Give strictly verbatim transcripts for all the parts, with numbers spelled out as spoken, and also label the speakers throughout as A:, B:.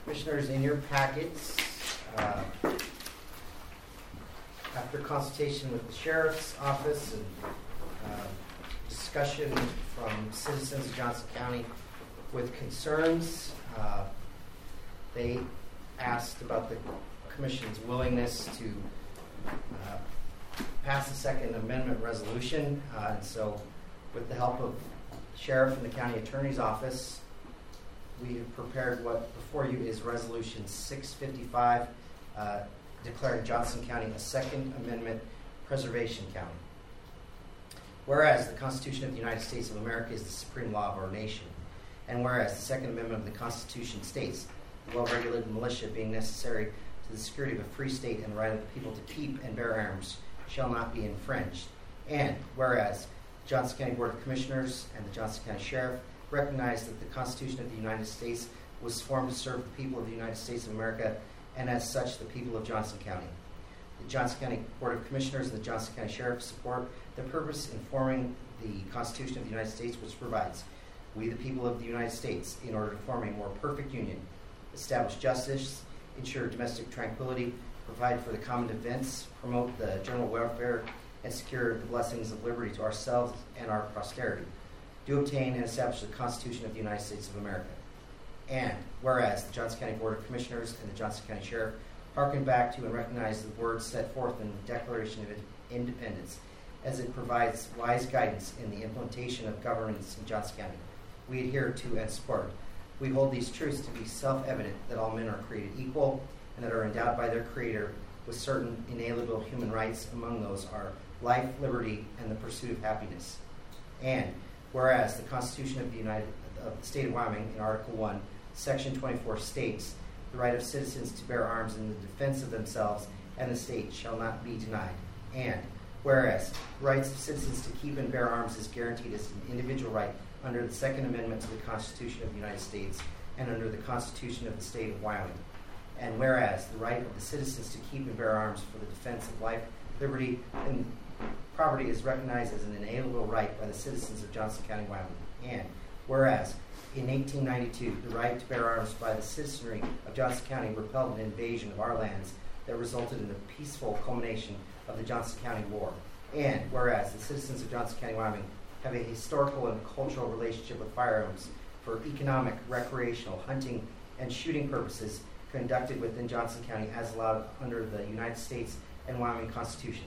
A: Commissioners, in your packets, uh, after consultation with the Sheriff's Office and uh, discussion from citizens of Johnson County with concerns, uh, they asked about the Commission's willingness to uh, pass a Second Amendment resolution. Uh, and so, with the help of the Sheriff and the County Attorney's Office, we have prepared what before you is Resolution six fifty-five, uh, declaring Johnson County a Second Amendment Preservation County. Whereas the Constitution of the United States of America is the supreme law of our nation, and whereas the Second Amendment of the Constitution states the well-regulated militia being necessary to the security of a free state and the right of the people to keep and bear arms shall not be infringed, and whereas the Johnson County Board of Commissioners and the Johnson County Sheriff recognize that the Constitution of the United States was formed to serve the people of the United States of America, and as such, the people of Johnson County. The Johnson County Board of Commissioners and the Johnson County Sheriff support the purpose in forming the Constitution of the United States, which provides, we the people of the United States, in order to form a more perfect union, establish justice, ensure domestic tranquility, provide for the common defense, promote the general welfare, and secure the blessings of liberty to ourselves and our posterity, do obtain and establish the Constitution of the United States of America. And whereas the Johnson County Board of Commissioners and the Johnson County Sheriff hearken back to and recognize the words set forth in the Declaration of Independence as it provides wise guidance in the implementation of governance in Johnson County, we adhere to and support. We hold these truths to be self-evident that all men are created equal and that are endowed by their Creator with certain inalienable human rights. Among those are life, liberty, and the pursuit of happiness. And whereas the Constitution of the United of the State of Wyoming in Article one, Section twenty-four states the right of citizens to bear arms in the defense of themselves and the state shall not be denied. And whereas the rights of citizens to keep and bear arms is guaranteed as an individual right under the Second Amendment to the Constitution of the United States and under the Constitution of the State of Wyoming. And whereas the right of the citizens to keep and bear arms for the defense of life, liberty, and property is recognized as an inalienable right by the citizens of Johnson County, Wyoming. And whereas in eighteen ninety-two, the right to bear arms by the citizenry of Johnson County repelled an invasion of our lands that resulted in the peaceful culmination of the Johnson County War. And whereas the citizens of Johnson County, Wyoming have a historical and cultural relationship with firearms for economic, recreational, hunting, and shooting purposes conducted within Johnson County as allowed under the United States and Wyoming Constitution.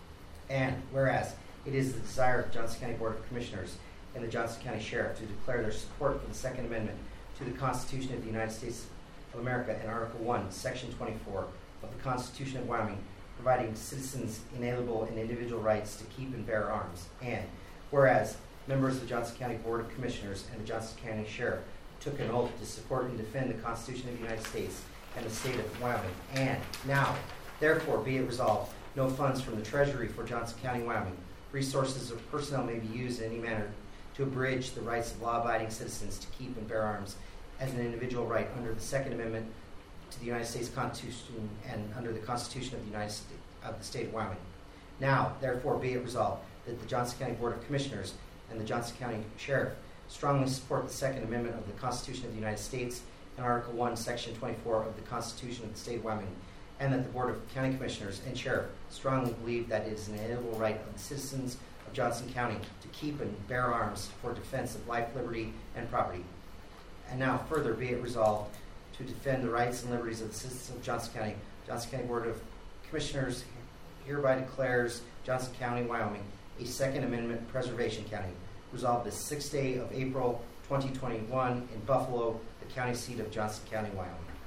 A: And whereas it is the desire of the Johnson County Board of Commissioners and the Johnson County Sheriff to declare their support for the Second Amendment to the Constitution of the United States of America in Article one, Section twenty-four of the Constitution of Wyoming, providing citizens inalienable and individual rights to keep and bear arms. And whereas members of the Johnson County Board of Commissioners and the Johnson County Sheriff took an oath to support and defend the Constitution of the United States and the state of Wyoming. And now, therefore, be it resolved, no funds from the Treasury for Johnson County, Wyoming, resources or personnel may be used in any manner to abridge the rights of law-abiding citizens to keep and bear arms as an individual right under the Second Amendment to the United States Constitution and under the Constitution of the United States of the State of Wyoming. Now, therefore, be it resolved that the Johnson County Board of Commissioners and the Johnson County Sheriff strongly support the Second Amendment of the Constitution of the United States and Article one, Section twenty-four of the Constitution of the State of Wyoming, and that the Board of County Commissioners and Sheriff strongly believe that it is an inalienable right of the citizens of Johnson County to keep and bear arms for defense of life, liberty, and property. And now, further, be it resolved to defend the rights and liberties of the citizens of Johnson County. Johnson County Board of Commissioners hereby declares Johnson County, Wyoming, a Second Amendment Preservation County. Resolved this sixth day of April, twenty twenty-one, in Buffalo, the county seat of Johnson County, Wyoming.